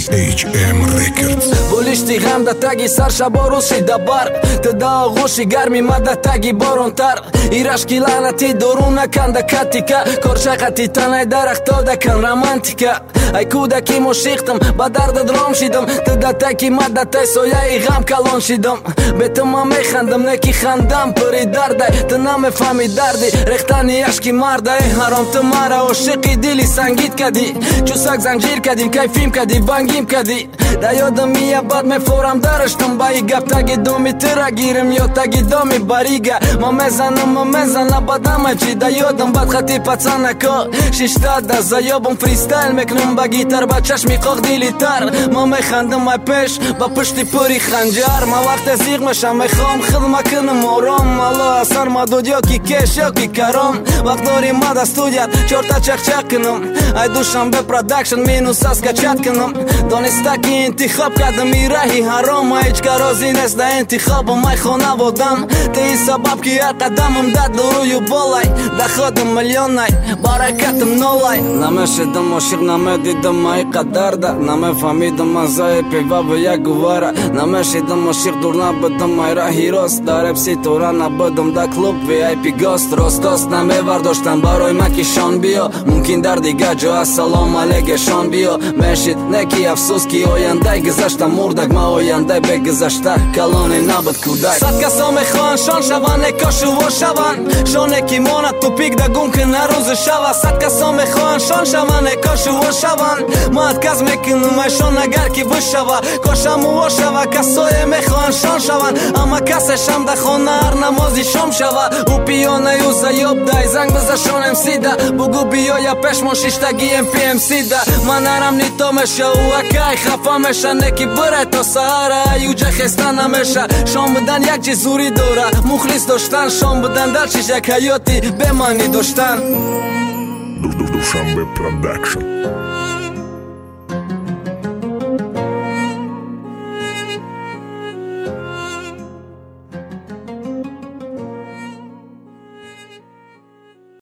THM Records. Bulishti g'am da tagi sar shabo roz shida bar Tada og'ushi garmi mada tagi borontar Irashki la'nati doruna kanda katika Korshaqati tanay daraxtoda kan romantika Ay kudaki moshiktam ba darda drom shidam Tada taki mada tay soyai g'am kalon shidam Betama mekhandam neki khandam puri darday Tana mefami dardi rehtani ashki marday Harom tamara oshiqi dili sangit kadi Chusak zanjir kadim kayfim kadi bangim kadi Da yodam miya bad me foram darashtam ba I gap tagi domi tira girim yo tagi domi bariga Ma mezana badama chi da yodam bad khati pacana ko Shishta da zayobam freestyle meknum ba gitar ba chashmi qoq dilitar Ma mekhandam ay pesh ba pushti puri khanjar Ma waqt ziq mesham mekhom khidma kunum orom Allah asar ma dudyo ki kesh yo ki karom Waqt dori ma da studiat chorta chaq kunum Ay dusham be production minus aska chat kunum Donistaki انتخاب کردم راهی حرام هیچ کارازی نیست در انتخابم ای خانوادم تی سبب که هر قدمم داد روی بالای در خودم میلیونای برکتم نولای نمیشدم عاشق نمیدیدم ای قدر ده نمیفهمیدم ازای پیوا و یک گواره نمیشدم عاشق دور نبودم ای راهی راست در اپسی تورا نبودم در کلوب وی ای پی گاست راست نمیورداشتم برای مکیشان بیا ممکن در دیگه جا سلام علیکشان بیا مشید نکی افسوس کی آینده گذشتم مردک ما آینده بگذشته کلانه نبود کودک صد کسا میخوان شان شوان کاشو و شوان شانه کی ماند تو پیک ده گم کنه روز شوه صد کسا میخوان شان شوان کاشو و شوان ماد کس میکنم ایشان اگر کی بشوه کاشم و شوه کسای میخوان شان شوان اما کسشم ده خانه هر نمازی شام شوه او پیانه یو زیاب ده زنگ بزشان امسی ده بگو بیا یا پشمان شیشتگی ام پی ام سی ده من نرم نیتا میشه او اکای خفا میشه نکی بره تا سهره یوجه خسته نمیشه شام بدن یک چیز زوری دوره مخلص داشتن شام بدن در چیز یک حیاتی بمانی داشتن Dushanbe Production.